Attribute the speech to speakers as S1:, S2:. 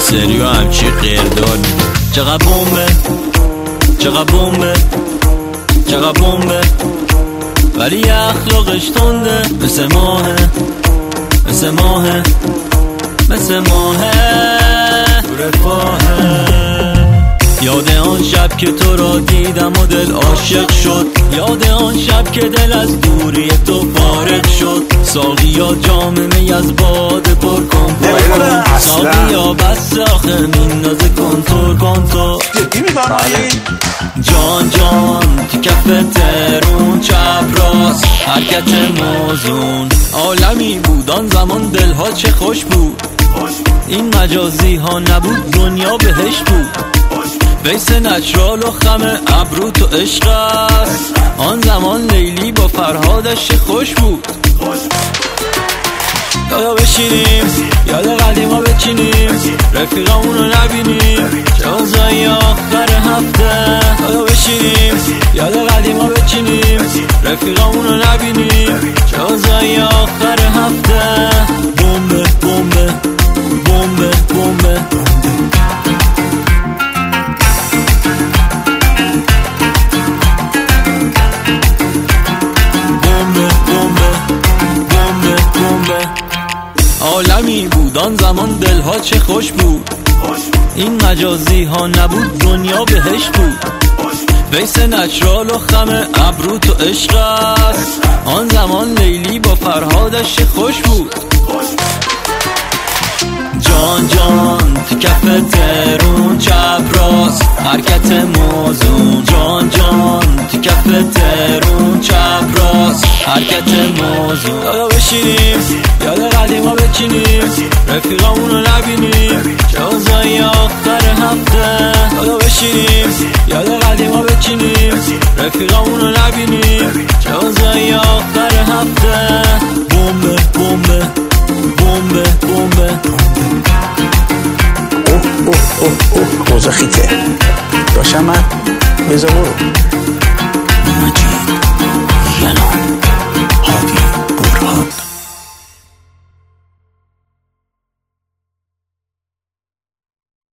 S1: سریو همچی قیردار میده. چقدر بومبه چقدر بومبه چقدر بومبه، ولی اخلاقش تنده، مثل ماهه مثل ماهه مثل ماهه تو رفاهه. یاد آن شب که تو را دیدم و دل عاشق شد، یاد آن شب که دل از دوری تو فارغ شد. ساقیا جام می از باده پر کن، ساقیا بس آخه میندازه کنتور کنتور. جان جان تو کف ترون چپ راست حرکت موزون. عالمی بود آن زمان، دلها چه خوش بود. این مجازی ها نبود، دنیا بهش بود. بیس نچرال و خم ابرو تو عشق است. آن زمان لیلی با فرهادش خوش بود. دادا بشینیم یاد قدیما بچینیم، رفیقامونو نبینیم جازای آخر هفته. دادا بشینیم یاد قدیما بچینیم، رفیقامونو نبینیم جازای آخر هفته. بومبه بومبه بومبه بومبه. عالمی بود آن زمان، دلها چه خوش بود. این مجازی ها نبود، دنیا بهش بود. بیس نچرال و خم ابرو تو عشق است. آن زمان لیلی با فرهادش خوش بود. جان جان تو کف ترون چپ راست حرکت موزون. جان جان تو کف ترون چپ راست حرکت موزون. دادا بشینیم یاد قدیما بچینیم، رفیقامونو نبینیم جازای آخر هفته. دادا بشینیم یاد قدیما بچینیم، رفیقامونو نبینیم جازای آخر هفته. بومبه بومبه بومبه بومبه.
S2: اوه اوه اوه اوه روزا خیته باشم من بذار برو.